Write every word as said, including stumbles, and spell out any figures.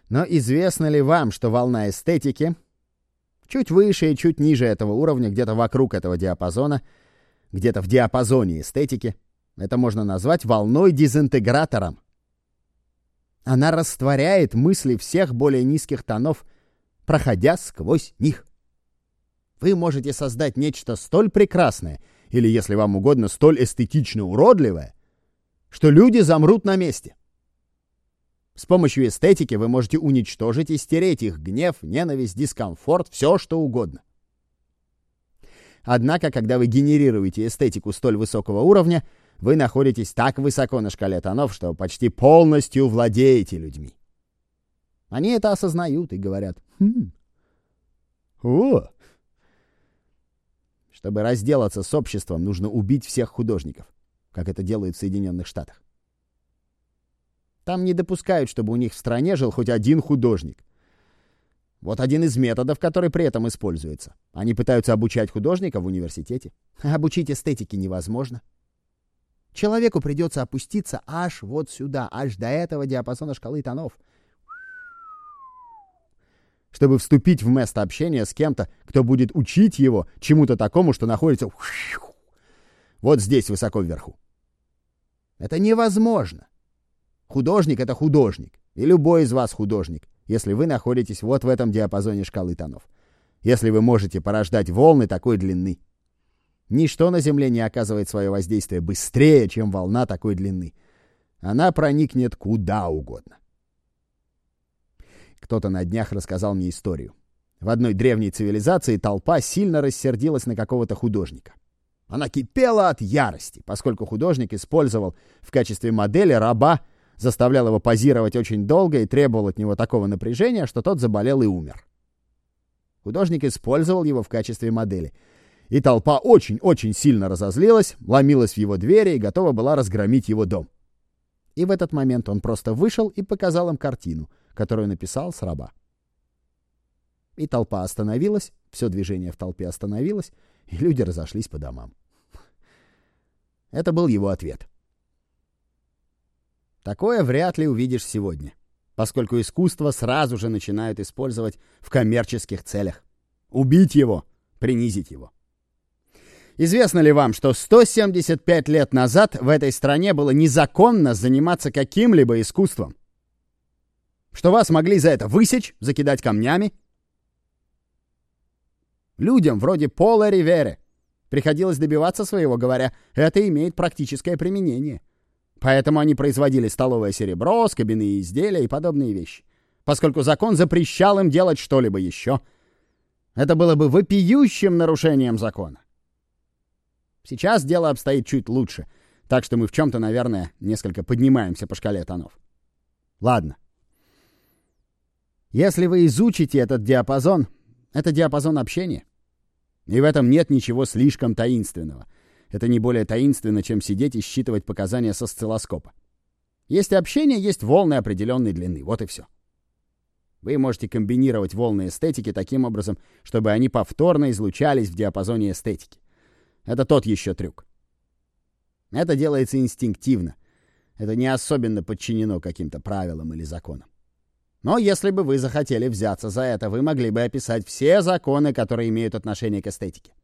Но известно ли вам, что волна эстетики чуть выше и чуть ниже этого уровня, где-то вокруг этого диапазона, где-то в диапазоне эстетики, это можно назвать волной-дезинтегратором. Она растворяет мысли всех более низких тонов, проходя сквозь них. Вы можете создать нечто столь прекрасное, или, если вам угодно, столь эстетично уродливое, что люди замрут на месте. С помощью эстетики вы можете уничтожить и стереть их гнев, ненависть, дискомфорт, все что угодно. Однако, когда вы генерируете эстетику столь высокого уровня, вы находитесь так высоко на шкале тонов, что почти полностью владеете людьми. Они это осознают и говорят: «Хм, о!» Чтобы разделаться с обществом, нужно убить всех художников, как это делают в Соединенных Штатах. Там не допускают, чтобы у них в стране жил хоть один художник. Вот один из методов, который при этом используется. Они пытаются обучать художника в университете. А обучить эстетике невозможно. Человеку придется опуститься аж вот сюда, аж до этого диапазона шкалы тонов, чтобы вступить в место общения с кем-то, кто будет учить его чему-то такому, что находится вот здесь, высоко вверху. Это невозможно. Художник — это художник. И любой из вас художник, если вы находитесь вот в этом диапазоне шкалы тонов. Если вы можете порождать волны такой длины. Ничто на Земле не оказывает свое воздействие быстрее, чем волна такой длины. Она проникнет куда угодно. Кто-то на днях рассказал мне историю. В одной древней цивилизации толпа сильно рассердилась на какого-то художника. Она кипела от ярости, поскольку художник использовал в качестве модели раба, заставлял его позировать очень долго и требовал от него такого напряжения, что тот заболел и умер. Художник использовал его в качестве модели. И толпа очень-очень сильно разозлилась, ломилась в его двери и готова была разгромить его дом. И в этот момент он просто вышел и показал им картину, которую написал с раба. И толпа остановилась, все движение в толпе остановилось, и люди разошлись по домам. Это был его ответ. Такое вряд ли увидишь сегодня, поскольку искусство сразу же начинают использовать в коммерческих целях. Убить его, принизить его. Известно ли вам, что сто семьдесят пять лет назад в этой стране было незаконно заниматься каким-либо искусством? Что вас могли за это высечь, закидать камнями? Людям вроде Пола Риверы приходилось добиваться своего, говоря, это имеет практическое применение. Поэтому они производили столовое серебро, скобяные изделия и подобные вещи, поскольку закон запрещал им делать что-либо еще. Это было бы вопиющим нарушением закона. Сейчас дело обстоит чуть лучше, так что мы в чем-то, наверное, несколько поднимаемся по шкале тонов. Ладно. Если вы изучите этот диапазон, это диапазон общения. И в этом нет ничего слишком таинственного. Это не более таинственно, чем сидеть и считывать показания с осциллоскопа. Есть общение, есть волны определенной длины. Вот и все. Вы можете комбинировать волны эстетики таким образом, чтобы они повторно излучались в диапазоне эстетики. Это тот еще трюк. Это делается инстинктивно. Это не особенно подчинено каким-то правилам или законам. Но если бы вы захотели взяться за это, вы могли бы описать все законы, которые имеют отношение к эстетике.